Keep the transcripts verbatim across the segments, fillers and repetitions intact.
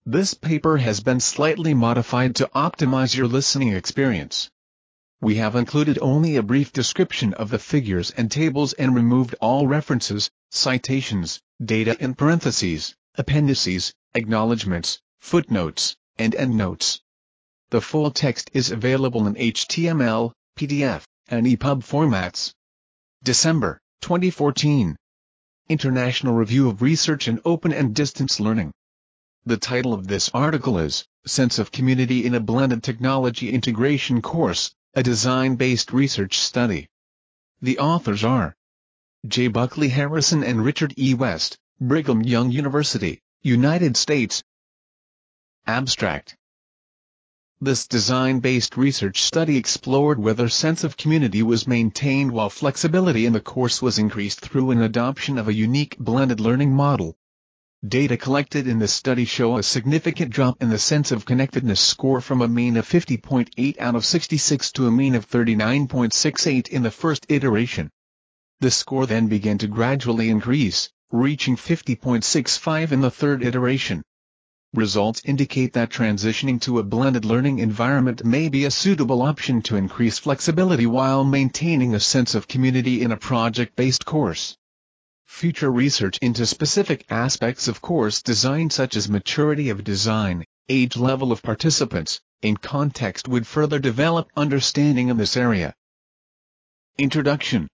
This paper has been slightly modified to optimize your listening experience. We have included only a brief description of the figures and tables and removed all references, citations, data in parentheses, appendices, acknowledgments, footnotes, and endnotes. The full text is available in H T M L, P D F, and E P U B formats. December twenty fourteen. International Review of Research in Open and Distance Learning. The title of this article is, Sense of Community in a Blended Technology Integration Course, a Design-Based Research Study. The authors are J. Buckley Harrison and Richard E. West, Brigham Young University, United States. Abstract. This design-based research study explored whether sense of community was maintained while flexibility in the course was increased through an adoption of a unique blended learning model. Data collected in the study show a significant drop in the sense of connectedness score from a mean of fifty point eight out of sixty-six to a mean of thirty-nine point six eight in the first iteration. The score then began to gradually increase, reaching fifty point six five in the third iteration. Results indicate that transitioning to a blended learning environment may be a suitable option to increase flexibility while maintaining a sense of community in a project-based course. Future research into specific aspects of course design such as maturity of design, age level of participants, and context would further develop understanding in this area. Introduction.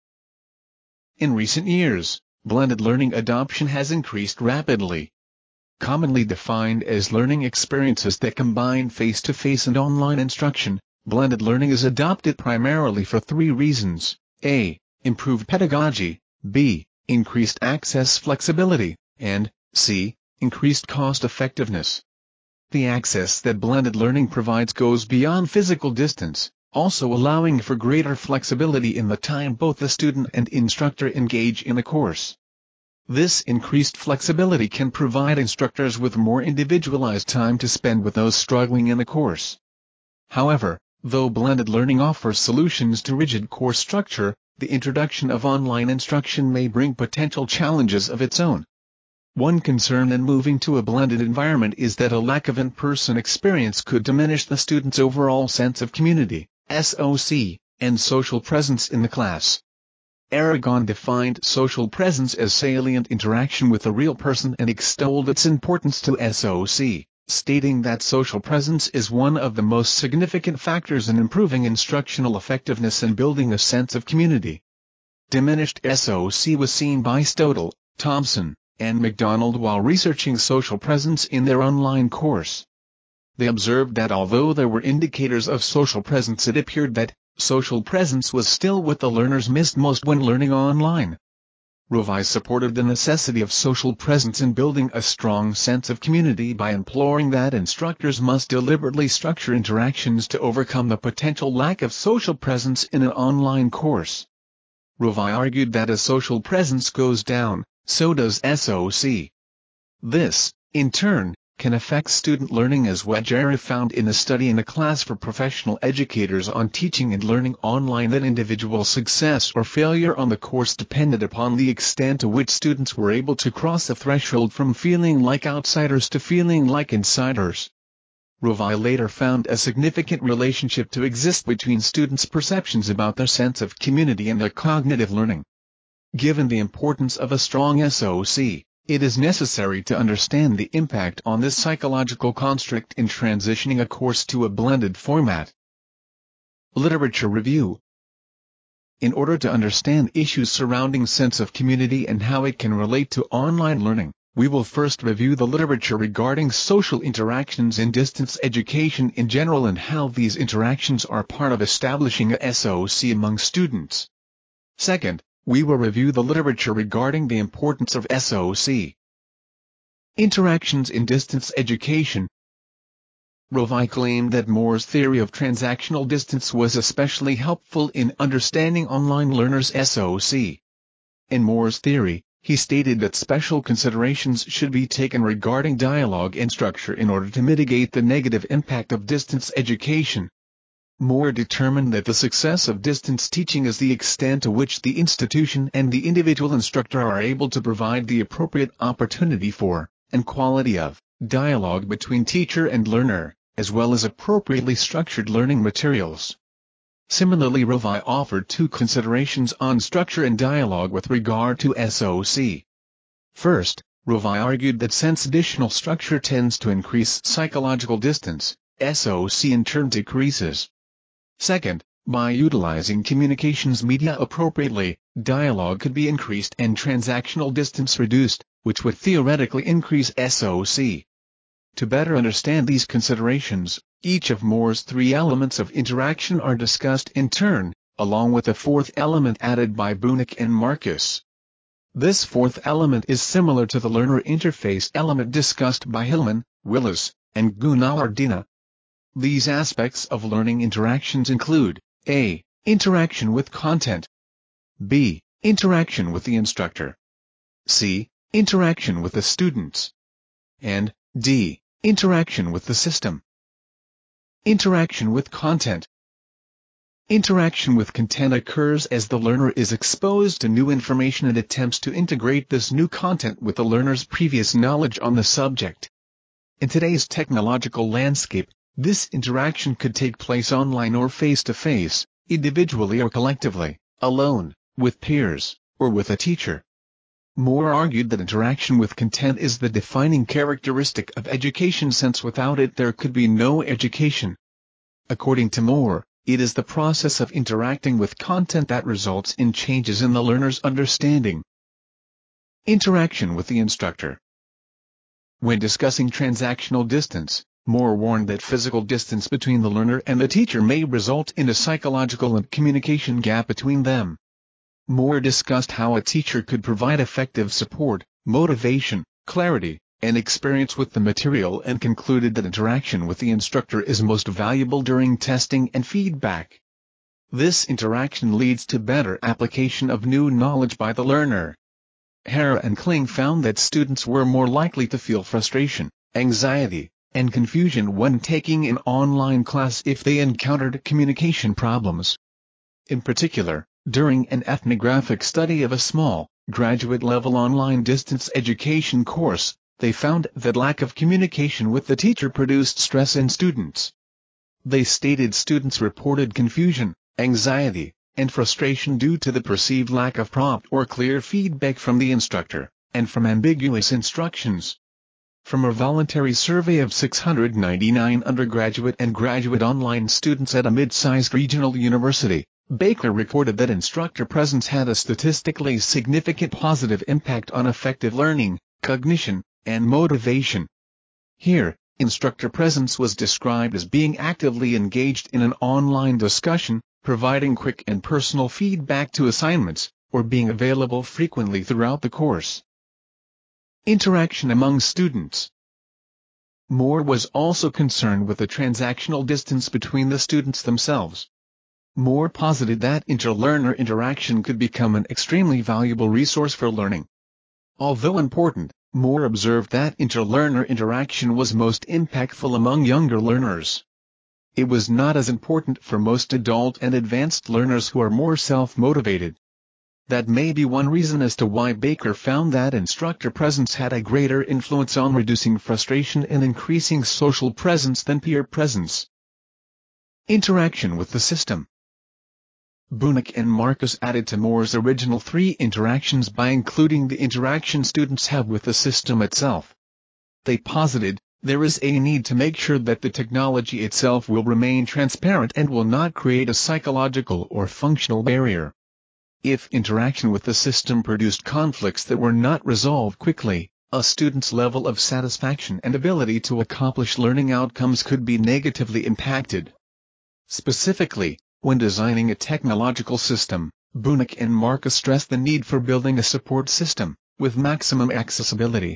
In recent years, blended learning adoption has increased rapidly. Commonly defined as learning experiences that combine face-to-face and online instruction, blended learning is adopted primarily for three reasons: A. Improved pedagogy, B. Increased access flexibility, and C. Increased cost-effectiveness. The access that blended learning provides goes beyond physical distance, also allowing for greater flexibility in the time both the student and instructor engage in the course. This increased flexibility can provide instructors with more individualized time to spend with those struggling in the course. However, though blended learning offers solutions to rigid course structure, the introduction of online instruction may bring potential challenges of its own. One concern in moving to a blended environment is that a lack of in-person experience could diminish the student's overall sense of community, S O C, and social presence in the class. Aragon defined social presence as salient interaction with a real person and extolled its importance to S O C, stating that social presence is one of the most significant factors in improving instructional effectiveness and building a sense of community. Diminished S O C was seen by Stodel, Thompson, and McDonald while researching social presence in their online course. They observed that although there were indicators of social presence, it appeared that social presence was still what the learners missed most when learning online. Rovai supported the necessity of social presence in building a strong sense of community by imploring that instructors must deliberately structure interactions to overcome the potential lack of social presence in an online course. Rovai argued that as social presence goes down, so does S O C. This, in turn, can affect student learning, as Wedgera found in a study in a class for professional educators on teaching and learning online that individual success or failure on the course depended upon the extent to which students were able to cross the threshold from feeling like outsiders to feeling like insiders. Rovai later found a significant relationship to exist between students' perceptions about their sense of community and their cognitive learning. Given the importance of a strong S O C, it is necessary to understand the impact on this psychological construct in transitioning a course to a blended format. Literature review. In order to understand issues surrounding sense of community and how it can relate to online learning, we will first review the literature regarding social interactions in distance education in general and how these interactions are part of establishing a S O C among students. Second, we will review the literature regarding the importance of S O C. Interactions in distance education. Rovai claimed that Moore's theory of transactional distance was especially helpful in understanding online learners' S O C. In Moore's theory, he stated that special considerations should be taken regarding dialogue and structure in order to mitigate the negative impact of distance education. Moore determined that the success of distance teaching is the extent to which the institution and the individual instructor are able to provide the appropriate opportunity for, and quality of, dialogue between teacher and learner, as well as appropriately structured learning materials. Similarly, Rovai offered two considerations on structure and dialogue with regard to S O C. First, Rovai argued that since additional structure tends to increase psychological distance, S O C in turn decreases. Second, by utilizing communications media appropriately, dialogue could be increased and transactional distance reduced, which would theoretically increase S O C. To better understand these considerations, each of Moore's three elements of interaction are discussed in turn, along with a fourth element added by Bunich and Marcus. This fourth element is similar to the learner interface element discussed by Hillman, Willis, and Gunawardena. These aspects of learning interactions include A. Interaction with content, B. Interaction with the instructor, C. Interaction with the students, and D. Interaction with the system. Interaction with content. Interaction with content occurs as the learner is exposed to new information and attempts to integrate this new content with the learner's previous knowledge on the subject. In today's technological landscape, this interaction could take place online or face-to-face, individually or collectively, alone, with peers, or with a teacher. Moore argued that interaction with content is the defining characteristic of education, since without it there could be no education. According to Moore, it is the process of interacting with content that results in changes in the learner's understanding. Interaction with the instructor. When discussing transactional distance, Moore warned that physical distance between the learner and the teacher may result in a psychological and communication gap between them. Moore discussed how a teacher could provide effective support, motivation, clarity, and experience with the material, and concluded that interaction with the instructor is most valuable during testing and feedback. This interaction leads to better application of new knowledge by the learner. Hare and Kling found that students were more likely to feel frustration, anxiety, and confusion when taking an online class if they encountered communication problems. In particular, during an ethnographic study of a small, graduate-level online distance education course, they found that lack of communication with the teacher produced stress in students. They stated students reported confusion, anxiety, and frustration due to the perceived lack of prompt or clear feedback from the instructor, and from ambiguous instructions. From a voluntary survey of six hundred ninety-nine undergraduate and graduate online students at a mid-sized regional university, Baker reported that instructor presence had a statistically significant positive impact on effective learning, cognition, and motivation. Here, instructor presence was described as being actively engaged in an online discussion, providing quick and personal feedback to assignments, or being available frequently throughout the course. Interaction among students. Moore was also concerned with the transactional distance between the students themselves. Moore posited that inter-learner interaction could become an extremely valuable resource for learning. Although important, Moore observed that inter-learner interaction was most impactful among younger learners. It was not as important for most adult and advanced learners who are more self-motivated. That may be one reason as to why Baker found that instructor presence had a greater influence on reducing frustration and increasing social presence than peer presence. Interaction with the system. Bunich and Marcus added to Moore's original three interactions by including the interaction students have with the system itself. They posited, there is a need to make sure that the technology itself will remain transparent and will not create a psychological or functional barrier. If interaction with the system produced conflicts that were not resolved quickly, a student's level of satisfaction and ability to accomplish learning outcomes could be negatively impacted. Specifically, when designing a technological system, Bunich and Marcus stressed the need for building a support system, with maximum accessibility.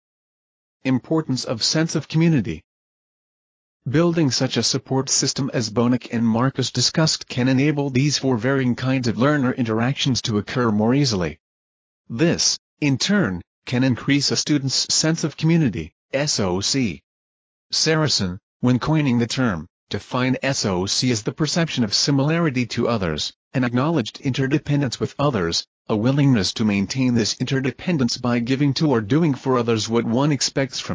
Importance of sense of community. Building such a support system as Bunich and Marcus discussed can enable these four varying kinds of learner interactions to occur more easily. This, in turn, can increase a student's sense of community, S O C. Saracen, when coining the term, defined S O C as the perception of similarity to others, an acknowledged interdependence with others, a willingness to maintain this interdependence by giving to or doing for others what one expects from them,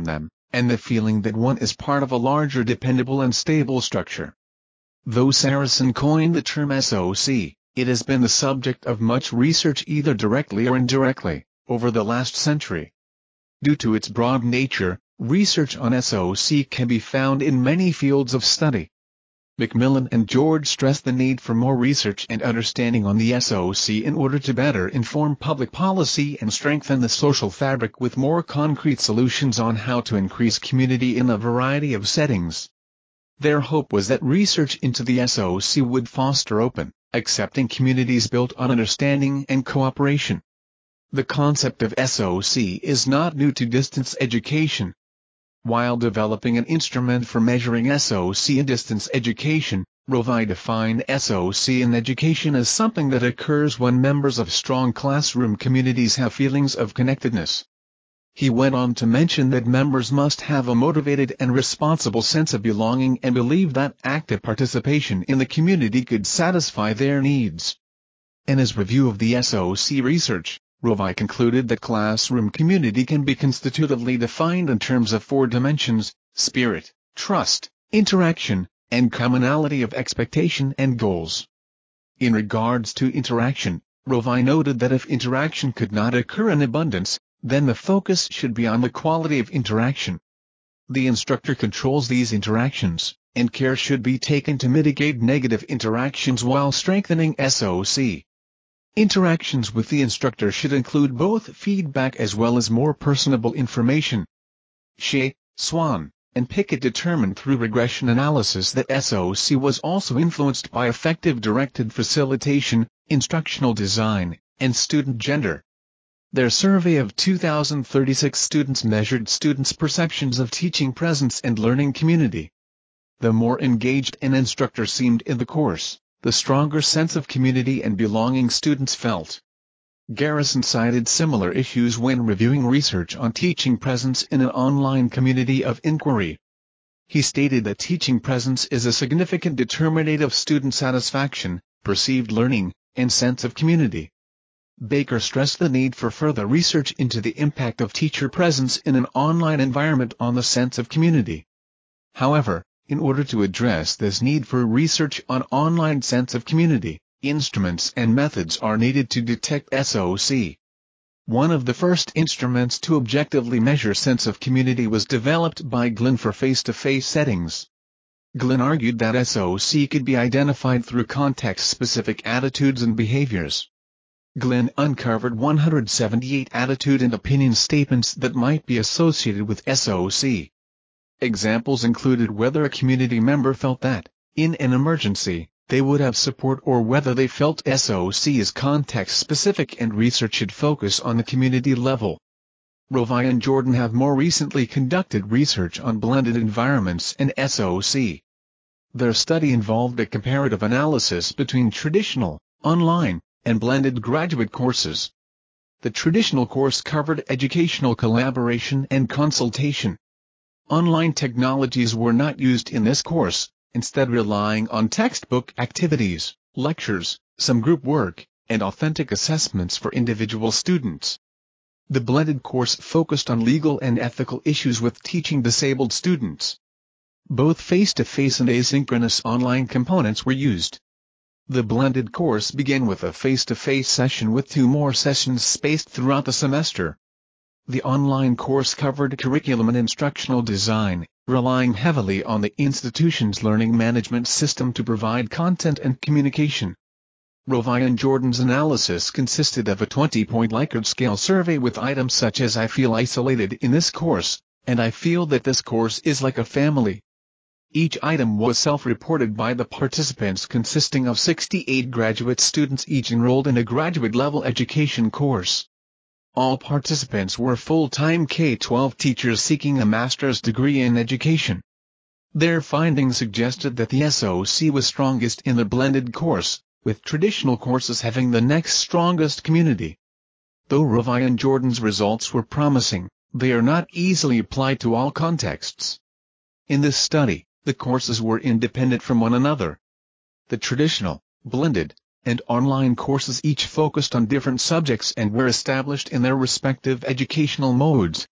and the feeling that one is part of a larger dependable and stable structure. Though Saracen coined the term S O C, it has been the subject of much research either directly or indirectly, over the last century. Due to its broad nature, research on S O C can be found in many fields of study. Macmillan and George stress the need for more research and understanding on the S O C in order to better inform public policy and strengthen the social fabric with more concrete solutions on how to increase community in a variety of settings. Their hope was that research into the S O C would foster open, accepting communities built on understanding and cooperation. The concept of S O C is not new to distance education. While developing an instrument for measuring S O C in distance education, Rovai defined S O C in education as something that occurs when members of strong classroom communities have feelings of connectedness. He went on to mention that members must have a motivated and responsible sense of belonging and believe that active participation in the community could satisfy their needs. In his review of the S O C research, Rovai concluded that classroom community can be constitutively defined in terms of four dimensions: spirit, trust, interaction, and commonality of expectation and goals. In regards to interaction, Rovai noted that if interaction could not occur in abundance, then the focus should be on the quality of interaction. The instructor controls these interactions, and care should be taken to mitigate negative interactions while strengthening S O C. Interactions with the instructor should include both feedback as well as more personable information. Shea, Swan, and Pickett determined through regression analysis that S O C was also influenced by effective directed facilitation, instructional design, and student gender. Their survey of two thousand thirty-six students measured students' perceptions of teaching presence and learning community. The more engaged an instructor seemed in the course, the stronger sense of community and belonging students felt. Garrison cited similar issues when reviewing research on teaching presence in an online community of inquiry. He stated that teaching presence is a significant determinant of student satisfaction, perceived learning, and sense of community. Baker stressed the need for further research into the impact of teacher presence in an online environment on the sense of community. However, in order to address this need for research on online sense of community, instruments and methods are needed to detect S O C. One of the first instruments to objectively measure sense of community was developed by Glynn for face-to-face settings. Glynn argued that S O C could be identified through context-specific attitudes and behaviors. Glynn uncovered one hundred seventy-eight attitude and opinion statements that might be associated with S O C. Examples included whether a community member felt that, in an emergency, they would have support, or whether they felt S O C is context-specific and research should focus on the community level. Rovai and Jordan have more recently conducted research on blended environments and S O C. Their study involved a comparative analysis between traditional, online, and blended graduate courses. The traditional course covered educational collaboration and consultation. Online technologies were not used in this course, instead relying on textbook activities, lectures, some group work, and authentic assessments for individual students. The blended course focused on legal and ethical issues with teaching disabled students. Both face-to-face and asynchronous online components were used. The blended course began with a face-to-face session with two more sessions spaced throughout the semester. The online course covered curriculum and instructional design, relying heavily on the institution's learning management system to provide content and communication. Rovai and Jordan's analysis consisted of a twenty-point Likert scale survey with items such as "I feel isolated in this course," and "I feel that this course is like a family." Each item was self-reported by the participants, consisting of sixty-eight graduate students each enrolled in a graduate-level education course. All participants were full-time K through twelve teachers seeking a master's degree in education. Their findings suggested that the S O C was strongest in the blended course, with traditional courses having the next strongest community. Though Rovai and Jordan's results were promising, they are not easily applied to all contexts. In this study, the courses were independent from one another. The traditional, blended, and online courses each focused on different subjects and were established in their respective educational modes,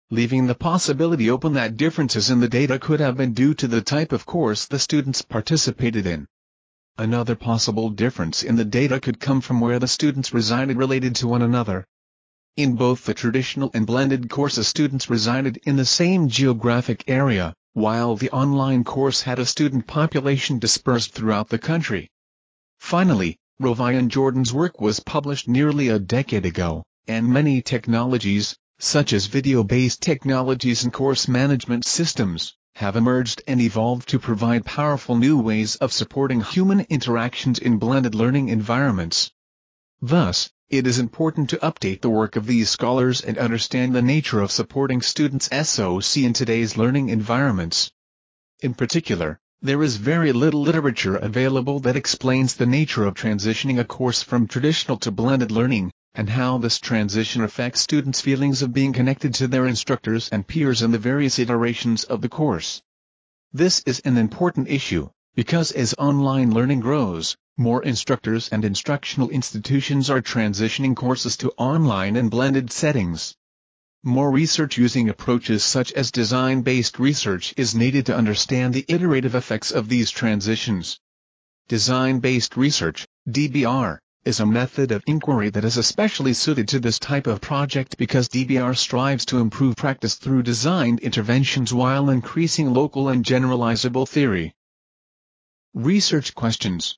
leaving the possibility open that differences in the data could have been due to the type of course the students participated in. Another possible difference in the data could come from where the students resided related to one another. In both the traditional and blended courses, students resided in the same geographic area, while the online course had a student population dispersed throughout the country. Finally, Rovai and Jordan's work was published nearly a decade ago, and many technologies, such as video-based technologies and course management systems, have emerged and evolved to provide powerful new ways of supporting human interactions in blended learning environments. Thus, it is important to update the work of these scholars and understand the nature of supporting students' S O C in today's learning environments. In particular, there is very little literature available that explains the nature of transitioning a course from traditional to blended learning, and how this transition affects students' feelings of being connected to their instructors and peers in the various iterations of the course. This is an important issue, because as online learning grows, more instructors and instructional institutions are transitioning courses to online and blended settings. More research using approaches such as design-based research is needed to understand the iterative effects of these transitions. Design-based research, D B R, is a method of inquiry that is especially suited to this type of project because D B R strives to improve practice through designed interventions while increasing local and generalizable theory. Research questions.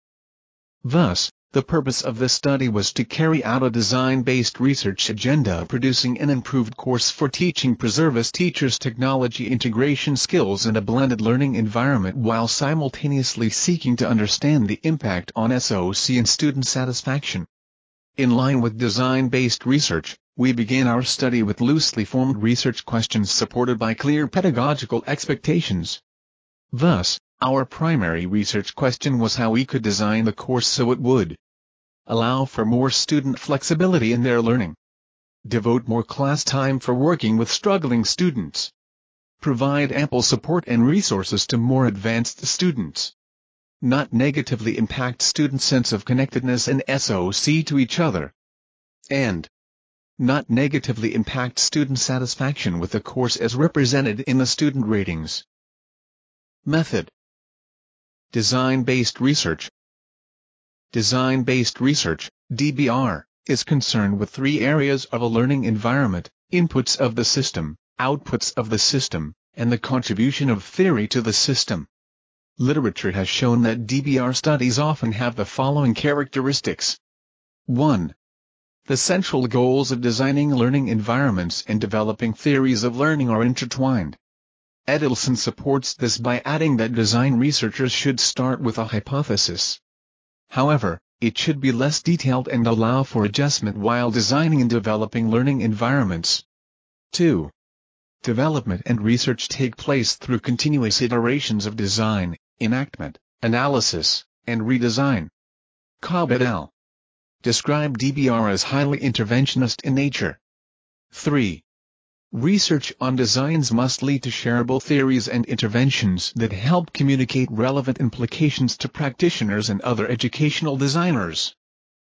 Thus, the purpose of this study was to carry out a design-based research agenda producing an improved course for teaching preservist teachers technology integration skills in a blended learning environment while simultaneously seeking to understand the impact on S O C and student satisfaction. In line with design-based research, we began our study with loosely formed research questions supported by clear pedagogical expectations. Thus, our primary research question was how we could design the course so it would allow for more student flexibility in their learning, devote more class time for working with struggling students, provide ample support and resources to more advanced students, not negatively impact student sense of connectedness and S O C to each other, and not negatively impact student satisfaction with the course as represented in the student ratings. Method. Design-based research. Design-based research, D B R, is concerned with three areas of a learning environment: inputs of the system, outputs of the system, and the contribution of theory to the system. Literature has shown that D B R studies often have the following characteristics. one. The central goals of designing learning environments and developing theories of learning are intertwined. Edelson supports this by adding that design researchers should start with a hypothesis. However, it should be less detailed and allow for adjustment while designing and developing learning environments. two. Development and research take place through continuous iterations of design, enactment, analysis, and redesign. Cobb et al. Describe D B R as highly interventionist in nature. three. Research on designs must lead to shareable theories and interventions that help communicate relevant implications to practitioners and other educational designers.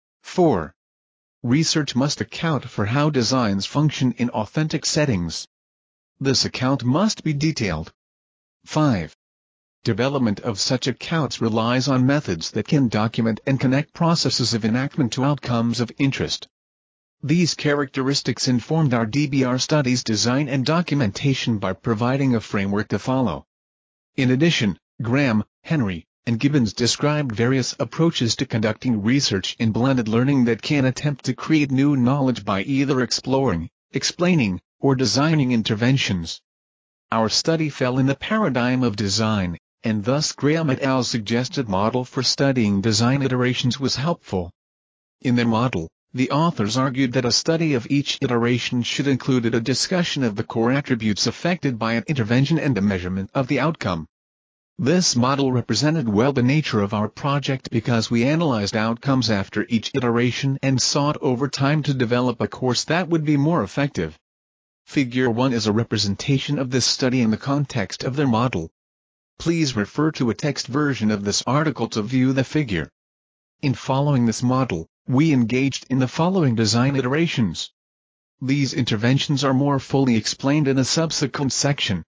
four. Research must account for how designs function in authentic settings. This account must be detailed. five. Development of such accounts relies on methods that can document and connect processes of enactment to outcomes of interest. These characteristics informed our D B R studies design and documentation by providing a framework to follow. In addition, Graham, Henry, and Gibbons described various approaches to conducting research in blended learning that can attempt to create new knowledge by either exploring, explaining, or designing interventions. Our study fell in the paradigm of design, and thus Graham et al.'s suggested model for studying design iterations was helpful. In their model, the authors argued that a study of each iteration should include a discussion of the core attributes affected by an intervention and a measurement of the outcome. This model represented well the nature of our project because we analyzed outcomes after each iteration and sought over time to develop a course that would be more effective. Figure one is a representation of this study in the context of their model. Please refer to a text version of this article to view the figure. In following this model, we engaged in the following design iterations. These interventions are more fully explained in a subsequent section.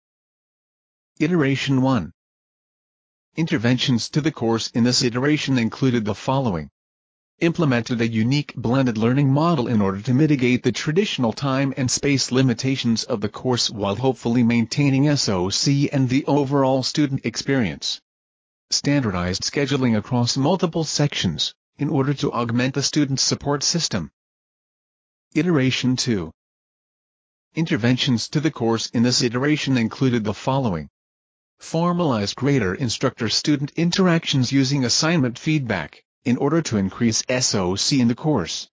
Iteration one. Interventions to the course in this iteration included the following. Implemented a unique blended learning model in order to mitigate the traditional time and space limitations of the course while hopefully maintaining S O C and the overall student experience. Standardized scheduling across multiple sections, in order to augment the student support system. Iteration two. Interventions to the course in this iteration included the following. Formalize greater instructor-student interactions using assignment feedback, in order to increase S O C in the course.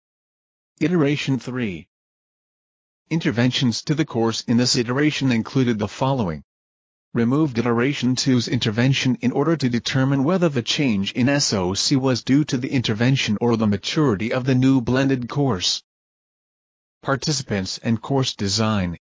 Iteration three. Interventions to the course in this iteration included the following. Removed Iteration two's intervention in order to determine whether the change in S O C was due to the intervention or the maturity of the new blended course. Participants and course design.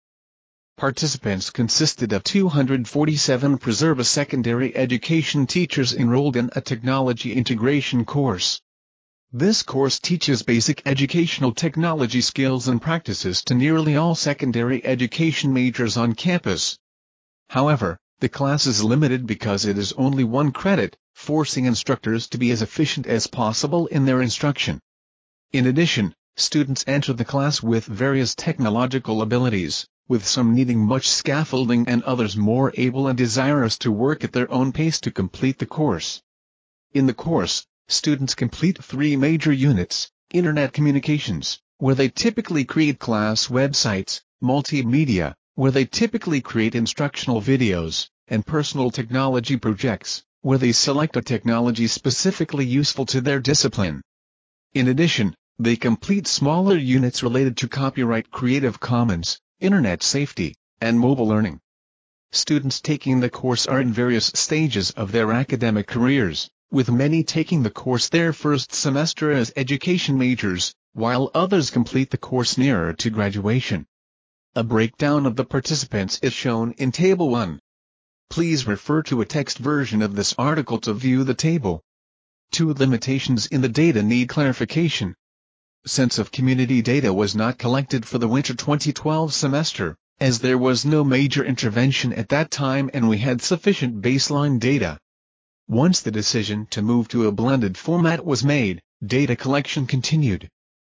Participants consisted of two hundred forty-seven Preserva secondary education teachers enrolled in a technology integration course. This course teaches basic educational technology skills and practices to nearly all secondary education majors on campus. However, the class is limited because it is only one credit, forcing instructors to be as efficient as possible in their instruction. In addition, students enter the class with various technological abilities, with some needing much scaffolding and others more able and desirous to work at their own pace to complete the course. In the course, students complete three major units: Internet Communications, where they typically create class websites; Multimedia, where they typically create instructional videos; and Personal Technology Projects, where they select a technology specifically useful to their discipline. In addition, they complete smaller units related to copyright, Creative Commons, Internet safety, and mobile learning. Students taking the course are in various stages of their academic careers, with many taking the course their first semester as education majors, while others complete the course nearer to graduation. A breakdown of the participants is shown in Table one. Please refer to a text version of this article to view the table. Two limitations in the data need clarification. Sense of community data was not collected for the winter twenty twelve semester, as there was no major intervention at that time and we had sufficient baseline data. Once the decision to move to a blended format was made, data collection continued.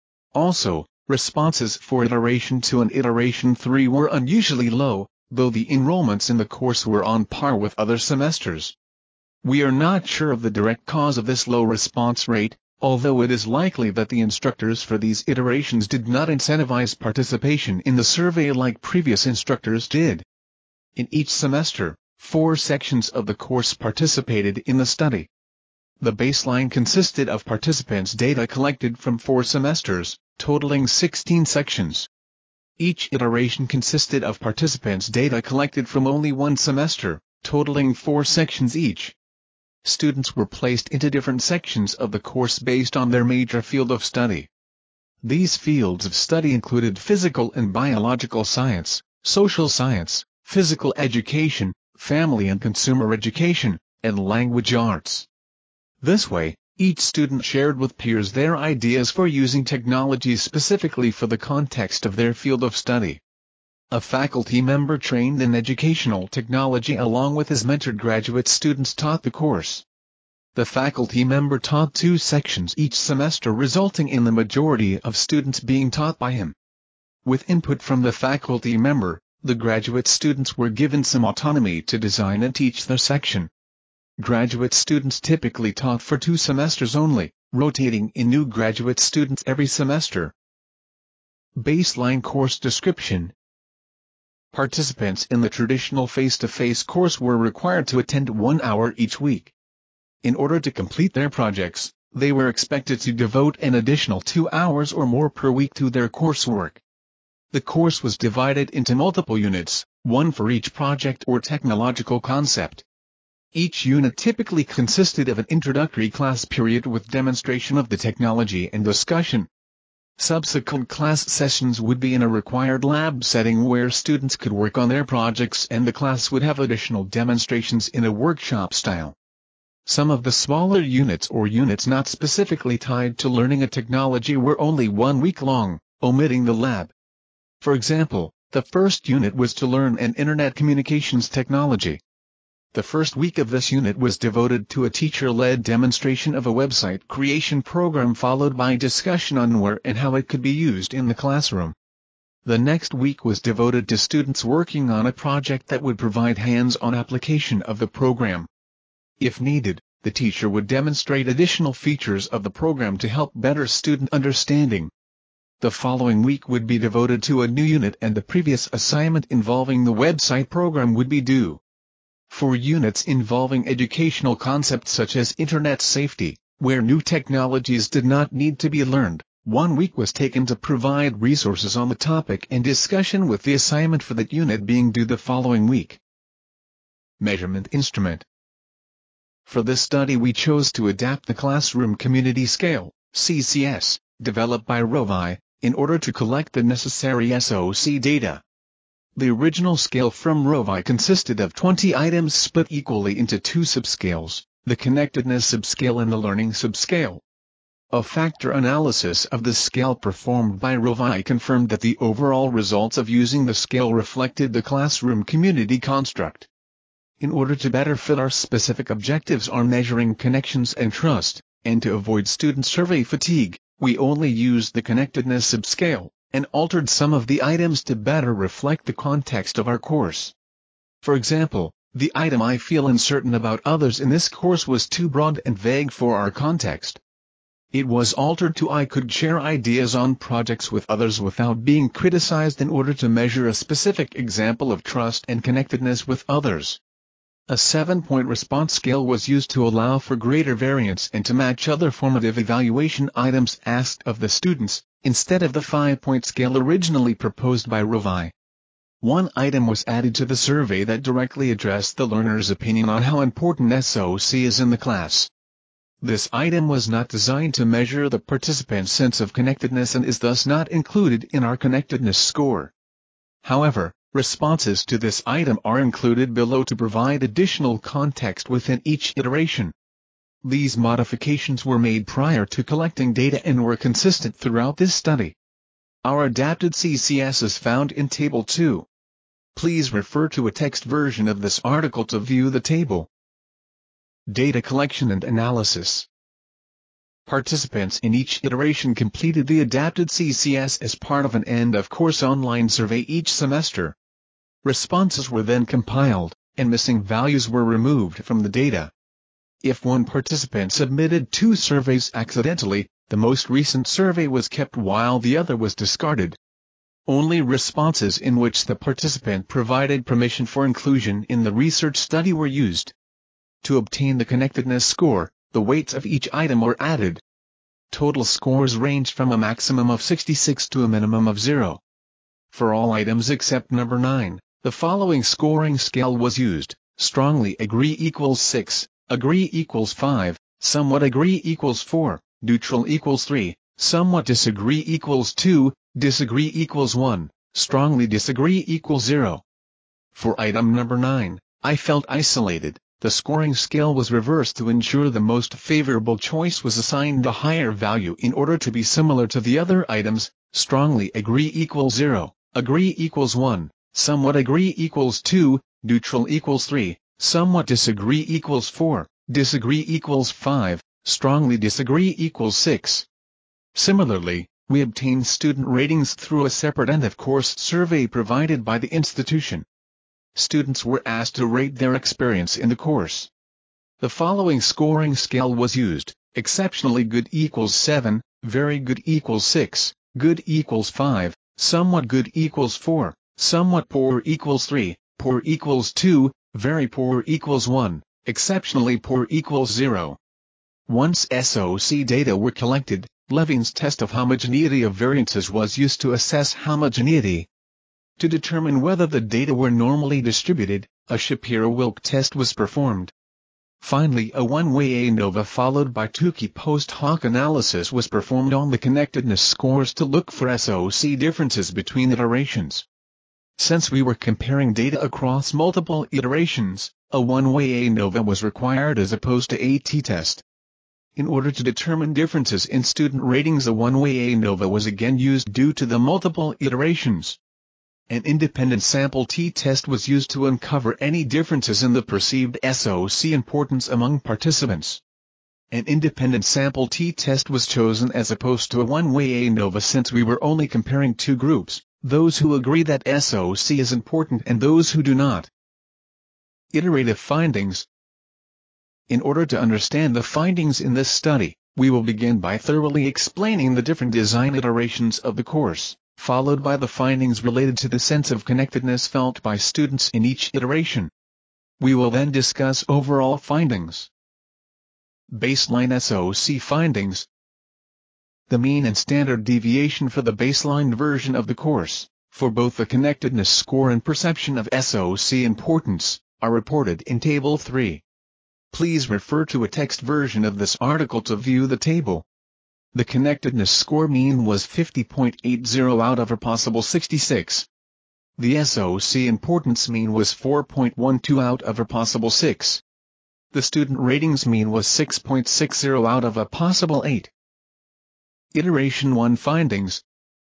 Also, responses for Iteration two and Iteration three were unusually low, though the enrollments in the course were on par with other semesters. We are not sure of the direct cause of this low response rate, although it is likely that the instructors for these iterations did not incentivize participation in the survey like previous instructors did. In each semester, four sections of the course participated in the study. The baseline consisted of participants' data collected from four semesters, totaling sixteen sections. Each iteration consisted of participants' data collected from only one semester, totaling four sections each. Students were placed into different sections of the course based on their major field of study. These fields of study included physical and biological science, social science, physical education, family and consumer education, and language arts. This way, each student shared with peers their ideas for using technology specifically for the context of their field of study. A faculty member trained in educational technology along with his mentored graduate students taught the course. The faculty member taught two sections each semester, resulting in the majority of students being taught by him. With input from the faculty member, the graduate students were given some autonomy to design and teach their section. Graduate students typically taught for two semesters only, rotating in new graduate students every semester. Baseline course description. Participants in the traditional face-to-face course were required to attend one hour each week. In order to complete their projects, they were expected to devote an additional two hours or more per week to their coursework. The course was divided into multiple units, one for each project or technological concept. Each unit typically consisted of an introductory class period with demonstration of the technology and discussion. Subsequent class sessions would be in a required lab setting where students could work on their projects and the class would have additional demonstrations in a workshop style. Some of the smaller units or units not specifically tied to learning a technology were only one week long, omitting the lab. For example, the first unit was to learn an internet communications technology. The first week of this unit was devoted to a teacher-led demonstration of a website creation program, followed by discussion on where and how it could be used in the classroom. The next week was devoted to students working on a project that would provide hands-on application of the program. If needed, the teacher would demonstrate additional features of the program to help better student understanding. The following week would be devoted to a new unit, and the previous assignment involving the website program would be due. For units involving educational concepts such as internet safety, where new technologies did not need to be learned, one week was taken to provide resources on the topic and discussion, with the assignment for that unit being due the following week. Measurement instrument. For this study we chose to adapt the Classroom Community Scale, C C S, developed by Rovi, in order to collect the necessary S O C data. The original scale from Rovi consisted of twenty items split equally into two subscales, the connectedness subscale and the learning subscale. A factor analysis of the scale performed by Rovi confirmed that the overall results of using the scale reflected the classroom community construct. In order to better fit our specific objectives on measuring connections and trust, and to avoid student survey fatigue, we only used the connectedness subscale, and altered some of the items to better reflect the context of our course. For example, the item "I feel uncertain about others" in this course was too broad and vague for our context. It was altered to "I could share ideas on projects with others without being criticized" in order to measure a specific example of trust and connectedness with others. A seven-point response scale was used to allow for greater variance and to match other formative evaluation items asked of the students, instead of the five-point scale originally proposed by Rovi. One item was added to the survey that directly addressed the learner's opinion on how important S O C is in the class. This item was not designed to measure the participant's sense of connectedness and is thus not included in our connectedness score. However, responses to this item are included below to provide additional context within each iteration. These modifications were made prior to collecting data and were consistent throughout this study. Our adapted C C S is found in Table two. Please refer to a text version of this article to view the table. Data collection and analysis. Participants in each iteration completed the adapted C C S as part of an end-of-course online survey each semester. Responses were then compiled, and missing values were removed from the data. If one participant submitted two surveys accidentally, the most recent survey was kept while the other was discarded. Only responses in which the participant provided permission for inclusion in the research study were used. To obtain the connectedness score, the weights of each item were added. Total scores ranged from a maximum of sixty-six to a minimum of zero. For all items except number nine, the following scoring scale was used: strongly agree equals six, agree equals five, somewhat agree equals four, neutral equals three, somewhat disagree equals two, disagree equals one, strongly disagree equals zero. For item number nine, I felt isolated, the scoring scale was reversed to ensure the most favorable choice was assigned the higher value in order to be similar to the other items: strongly agree equals zero, agree equals one, somewhat agree equals two, neutral equals three, somewhat disagree equals four, disagree equals five, strongly disagree equals six. Similarly, we obtained student ratings through a separate end-of-course survey provided by the institution. Students were asked to rate their experience in the course. The following scoring scale was used: exceptionally good equals seven, very good equals six, good equals five, somewhat good equals four, somewhat poor equals three, poor equals two, very poor equals one, exceptionally poor equals zero. Once S O C data were collected, Levine's test of homogeneity of variances was used to assess homogeneity. To determine whether the data were normally distributed, a Shapiro-Wilk test was performed. Finally, a one-way ANOVA followed by Tukey post-hoc analysis was performed on the connectedness scores to look for S O C differences between iterations. Since we were comparing data across multiple iterations, a one-way ANOVA was required as opposed to a t-test. In order to determine differences in student ratings, a one-way ANOVA was again used due to the multiple iterations. An independent sample t-test was used to uncover any differences in the perceived S O C importance among participants. An independent sample t-test was chosen as opposed to a one-way ANOVA since we were only comparing two groups, those who agree that S O C is important and those who do not. Iterative findings. In order to understand the findings in this study, we will begin by thoroughly explaining the different design iterations of the course, followed by the findings related to the sense of connectedness felt by students in each iteration. We will then discuss overall findings. Baseline S O C findings. The mean and standard deviation for the baseline version of the course, for both the connectedness score and perception of S O C importance, are reported in Table three. Please refer to a text version of this article to view the table. The connectedness score mean was fifty point eight zero out of a possible sixty-six. The S O C importance mean was four point one two out of a possible six. The student ratings mean was six point six zero out of a possible eight. Iteration one findings.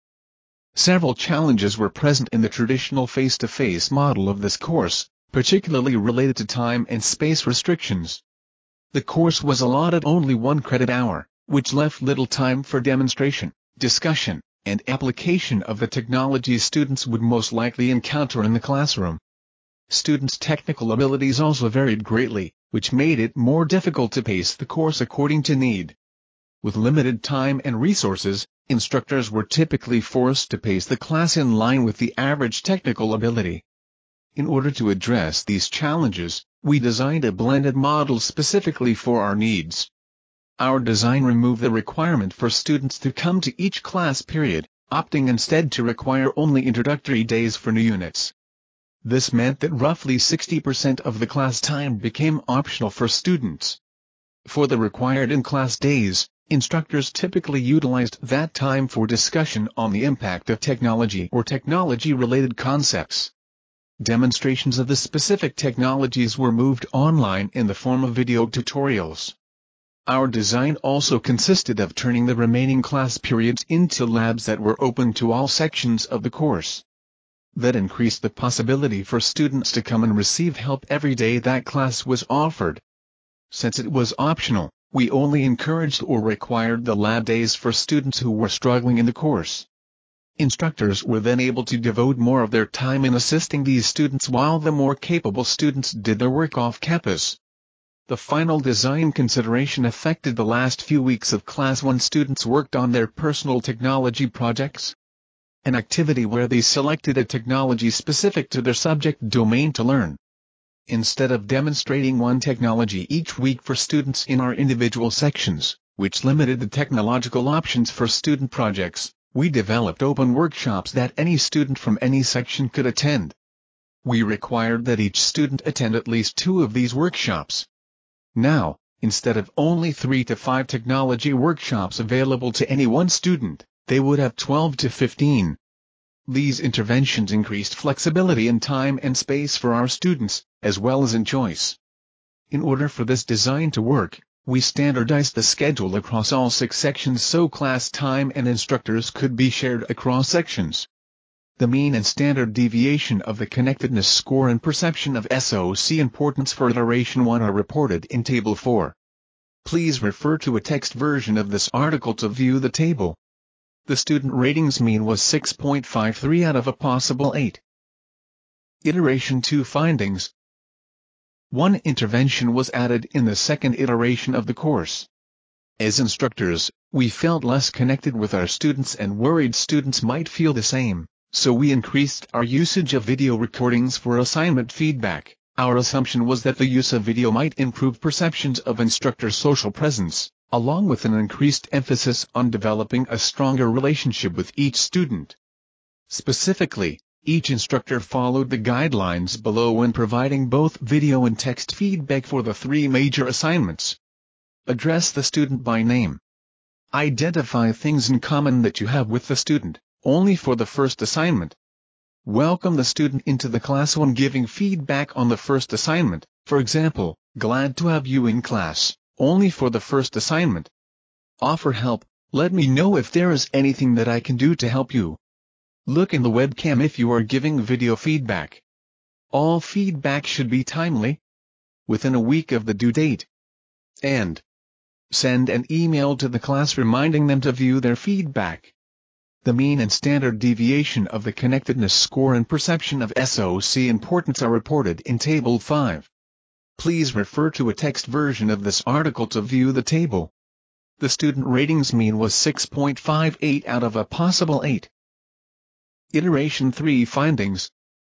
Several challenges were present in the traditional face-to-face model of this course, particularly related to time and space restrictions. The course was allotted only one credit hour, which left little time for demonstration, discussion, and application of the technologies students would most likely encounter in the classroom. Students' technical abilities also varied greatly, which made it more difficult to pace the course according to need. With limited time and resources, instructors were typically forced to pace the class in line with the average technical ability. In order to address these challenges, we designed a blended model specifically for our needs. Our design removed the requirement for students to come to each class period, opting instead to require only introductory days for new units. This meant that roughly sixty percent of the class time became optional for students. For the required in-class days, instructors typically utilized that time for discussion on the impact of technology or technology-related concepts. Demonstrations of the specific technologies were moved online in the form of video tutorials. Our design also consisted of turning the remaining class periods into labs that were open to all sections of the course. That increased the possibility for students to come and receive help every day that class was offered. Since it was optional, we only encouraged or required the lab days for students who were struggling in the course. Instructors were then able to devote more of their time in assisting these students while the more capable students did their work off campus. The final design consideration affected the last few weeks of class when students worked on their personal technology projects. An activity where they selected a technology specific to their subject domain to learn. Instead of demonstrating one technology each week for students in our individual sections, which limited the technological options for student projects, we developed open workshops that any student from any section could attend. We required that each student attend at least two of these workshops. Now, instead of only three to five technology workshops available to any one student, they would have twelve to fifteen. These interventions increased flexibility in time and space for our students, as well as in choice. In order for this design to work, we standardized the schedule across all six sections so class time and instructors could be shared across sections. The mean and standard deviation of the connectedness score and perception of S O C importance for iteration one are reported in Table four. Please refer to a text version of this article to view the table. The student ratings mean was six point five three out of a possible eight. Iteration two findings. One intervention was added in the second iteration of the course. As instructors, we felt less connected with our students and worried students might feel the same. So we increased our usage of video recordings for assignment feedback. Our assumption was that the use of video might improve perceptions of instructor social presence, along with an increased emphasis on developing a stronger relationship with each student. Specifically, each instructor followed the guidelines below when providing both video and text feedback for the three major assignments. Address the student by name. Identify things in common that you have with the student, only for the first assignment. Welcome the student into the class when giving feedback on the first assignment, for example, glad to have you in class, only for the first assignment. Offer help. Let me know if there is anything that I can do to help you. Look in the webcam if you are giving video feedback. All feedback should be timely, within a week of the due date. And send an email to the class reminding them to view their feedback. The mean and standard deviation of the connectedness score and perception of S O C importance are reported in Table five. Please refer to a text version of this article to view the table. The student ratings mean was six point five eight out of a possible eight. Iteration three findings.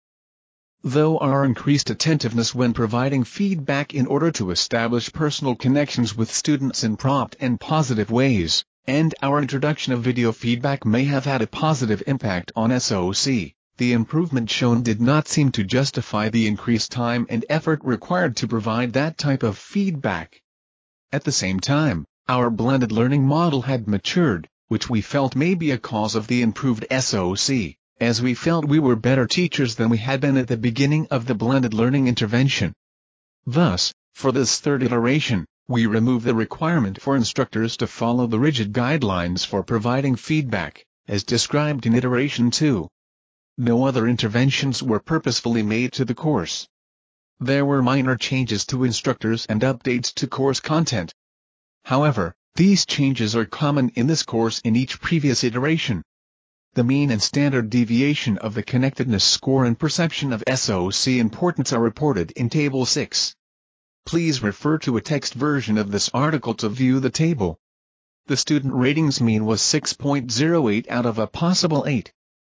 Though our increased attentiveness when providing feedback in order to establish personal connections with students in prompt and positive ways, and our introduction of video feedback may have had a positive impact on S O C, the improvement shown did not seem to justify the increased time and effort required to provide that type of feedback. At the same time, our blended learning model had matured, which we felt may be a cause of the improved S O C, as we felt we were better teachers than we had been at the beginning of the blended learning intervention. Thus, for this third iteration, we remove the requirement for instructors to follow the rigid guidelines for providing feedback, as described in Iteration two. No other interventions were purposefully made to the course. There were minor changes to instructors and updates to course content. However, these changes are common in this course in each previous iteration. The mean and standard deviation of the connectedness score and perception of S O C importance are reported in Table six. Please refer to a text version of this article to view the table. The student ratings mean was six point zero eight out of a possible eight.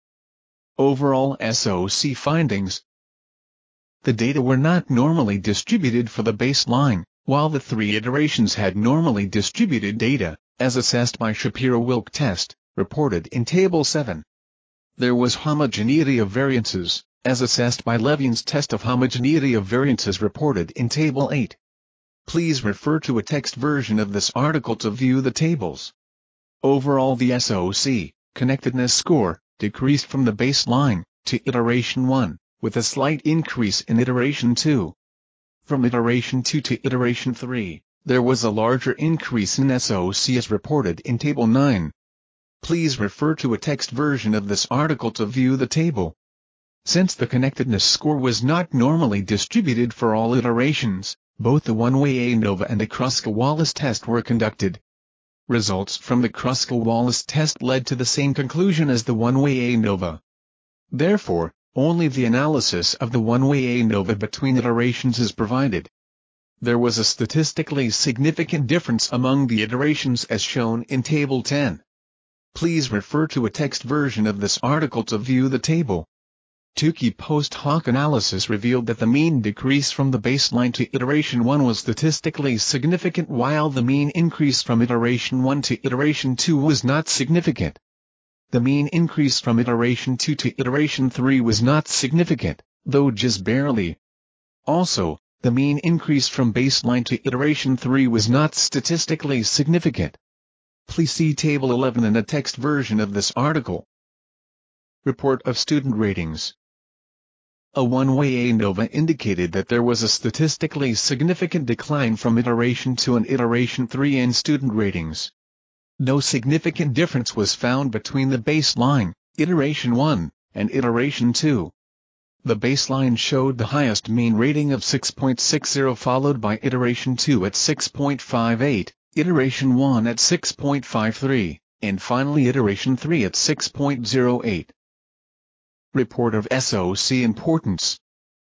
Overall S O C findings. The data were not normally distributed for the baseline, while the three iterations had normally distributed data, as assessed by Shapiro-Wilk test, reported in Table seven. There was homogeneity of variances, as assessed by Levine's test of homogeneity of variances reported in Table eight. Please refer to a text version of this article to view the tables. Overall the S O C, connectedness score, decreased from the baseline, to Iteration one, with a slight increase in Iteration two. From Iteration two to Iteration three, there was a larger increase in S O C as reported in Table nine. Please refer to a text version of this article to view the table. Since the connectedness score was not normally distributed for all iterations, both the one-way ANOVA and the Kruskal-Wallis test were conducted. Results from the Kruskal-Wallis test led to the same conclusion as the one-way ANOVA. Therefore, only the analysis of the one-way ANOVA between iterations is provided. There was a statistically significant difference among the iterations as shown in Table ten. Please refer to a text version of this article to view the table. Tukey post hoc analysis revealed that the mean decrease from the baseline to Iteration one was statistically significant while the mean increase from Iteration one to Iteration two was not significant. The mean increase from Iteration two to Iteration three was not significant, though just barely. Also, the mean increase from baseline to Iteration three was not statistically significant. Please see Table eleven in a text version of this article. Report of student ratings. A one-way ANOVA indicated that there was a statistically significant decline from Iteration two and Iteration three in student ratings. No significant difference was found between the baseline, Iteration one, and Iteration two. The baseline showed the highest mean rating of six point six zero followed by Iteration two at six point five eight, Iteration one at six point five three, and finally Iteration three at six point zero eight. Report of S O C importance.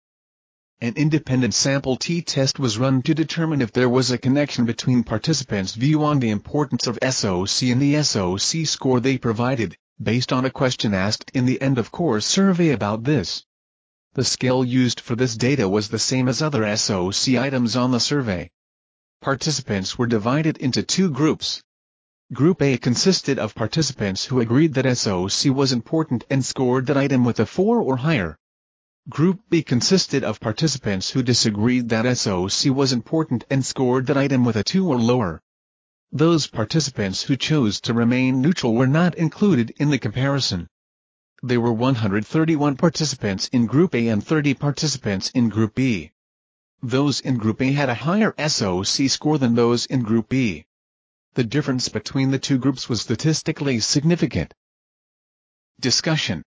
An independent sample t-test was run to determine if there was a connection between participants' view on the importance of S O C and the S O C score they provided, based on a question asked in the end-of-course survey about this. The scale used for this data was the same as other S O C items on the survey. Participants were divided into two groups. Group A consisted of participants who agreed that S O C was important and scored that item with a four or higher. Group B consisted of participants who disagreed that S O C was important and scored that item with a two or lower. Those participants who chose to remain neutral were not included in the comparison. There were one hundred thirty-one participants in Group A and thirty participants in Group B. Those in Group A had a higher S O C score than those in Group B. The difference between the two groups was statistically significant. Discussion.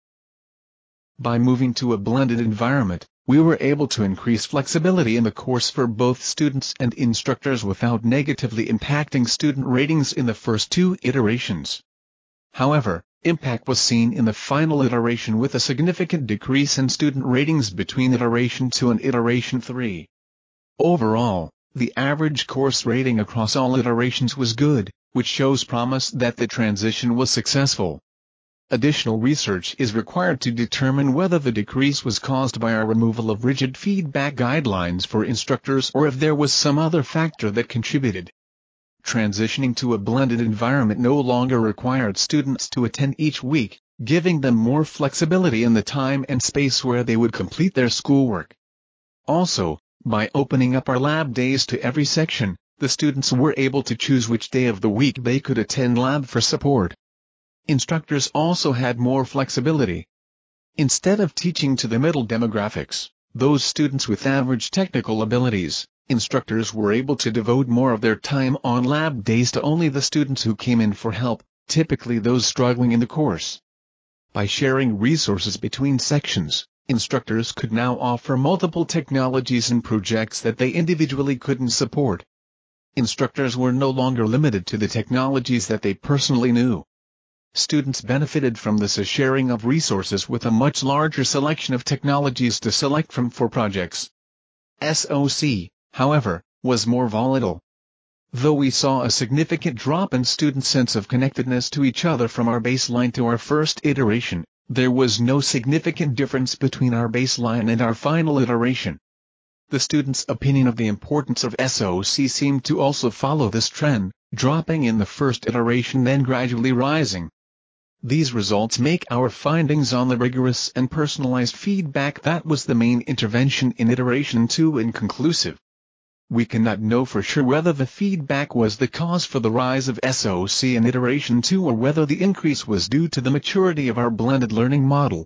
By moving to a blended environment, we were able to increase flexibility in the course for both students and instructors without negatively impacting student ratings in the first two iterations. However, impact was seen in the final iteration with a significant decrease in student ratings between iteration two and iteration three. Overall, the average course rating across all iterations was good, which shows promise that the transition was successful. Additional research is required to determine whether the decrease was caused by our removal of rigid feedback guidelines for instructors or if there was some other factor that contributed. Transitioning to a blended environment no longer required students to attend each week, giving them more flexibility in the time and space where they would complete their schoolwork. Also, by opening up our lab days to every section, the students were able to choose which day of the week they could attend lab for support. Instructors also had more flexibility. Instead of teaching to the middle demographics, those students with average technical abilities, instructors were able to devote more of their time on lab days to only the students who came in for help, typically those struggling in the course. By sharing resources between sections, instructors could now offer multiple technologies and projects that they individually couldn't support. Instructors were no longer limited to the technologies that they personally knew. Students benefited from this sharing of resources with a much larger selection of technologies to select from for projects. S O C, however, was more volatile. Though we saw a significant drop in student sense of connectedness to each other from our baseline to our first iteration, there was no significant difference between our baseline and our final iteration. The students' opinion of the importance of S O C seemed to also follow this trend, dropping in the first iteration then gradually rising. These results make our findings on the rigorous and personalized feedback that was the main intervention in iteration two inconclusive. We cannot know for sure whether the feedback was the cause for the rise of S O C in iteration two or whether the increase was due to the maturity of our blended learning model.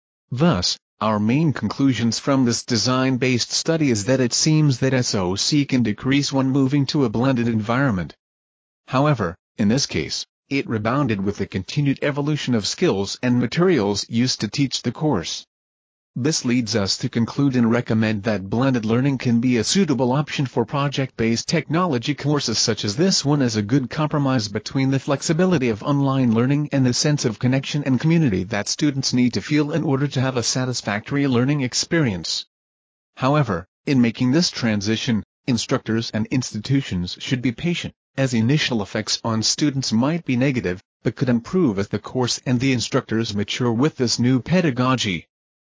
Thus, our main conclusions from this design-based study is that it seems that S O C can decrease when moving to a blended environment. However, in this case, it rebounded with the continued evolution of skills and materials used to teach the course. This leads us to conclude and recommend that blended learning can be a suitable option for project-based technology courses such as this one as a good compromise between the flexibility of online learning and the sense of connection and community that students need to feel in order to have a satisfactory learning experience. However, in making this transition, instructors and institutions should be patient, as initial effects on students might be negative, but could improve as the course and the instructors mature with this new pedagogy.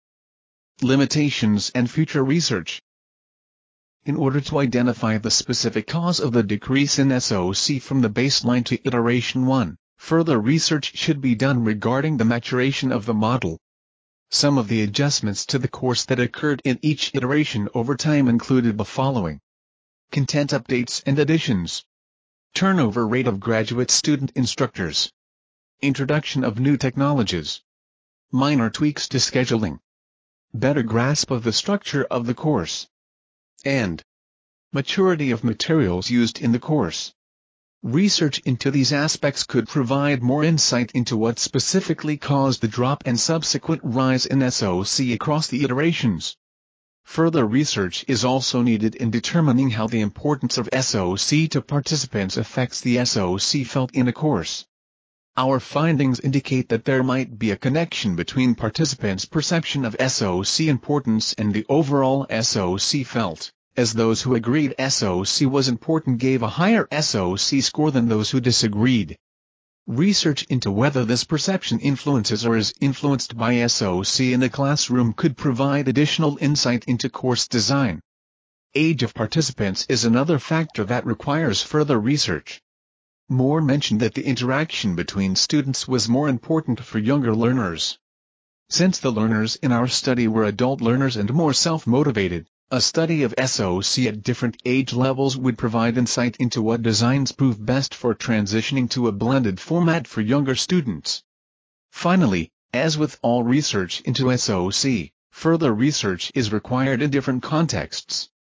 Limitations and future research. In order to identify the specific cause of the decrease in S O C from the baseline to iteration one, further research should be done regarding the maturation of the model. Some of the adjustments to the course that occurred in each iteration over time included the following: content updates and additions, turnover rate of graduate student instructors, introduction of new technologies, minor tweaks to scheduling, better grasp of the structure of the course, and maturity of materials used in the course. Research into these aspects could provide more insight into what specifically caused the drop and subsequent rise in S O C across the iterations. Further research is also needed in determining how the importance of S O C to participants affects the S O C felt in a course. Our findings indicate that there might be a connection between participants' perception of S O C importance and the overall S O C felt, as those who agreed S O C was important gave a higher S O C score than those who disagreed. Research into whether this perception influences or is influenced by S O C in the classroom could provide additional insight into course design. Age of participants is another factor that requires further research. Moore mentioned that the interaction between students was more important for younger learners. Since the learners in our study were adult learners and more self-motivated, a study of S O C at different age levels would provide insight into what designs prove best for transitioning to a blended format for younger students. Finally, as with all research into S O C, further research is required in different contexts.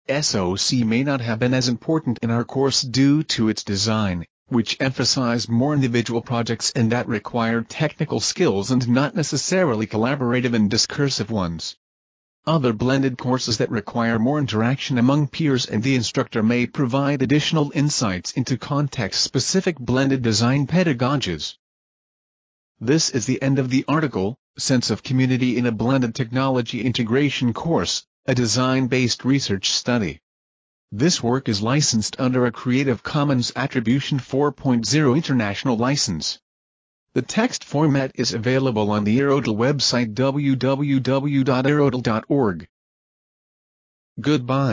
S O C may not have been as important in our course due to its design, which emphasized more individual projects and that required technical skills and not necessarily collaborative and discursive ones. Other blended courses that require more interaction among peers and the instructor may provide additional insights into context-specific blended design pedagogies. This is the end of the article, Sense of Community in a Blended Technology Integration Course, a design-based research study. This work is licensed under a Creative Commons Attribution four point oh International License. The text format is available on the Erodel website w w w dot erodel dot org. Goodbye.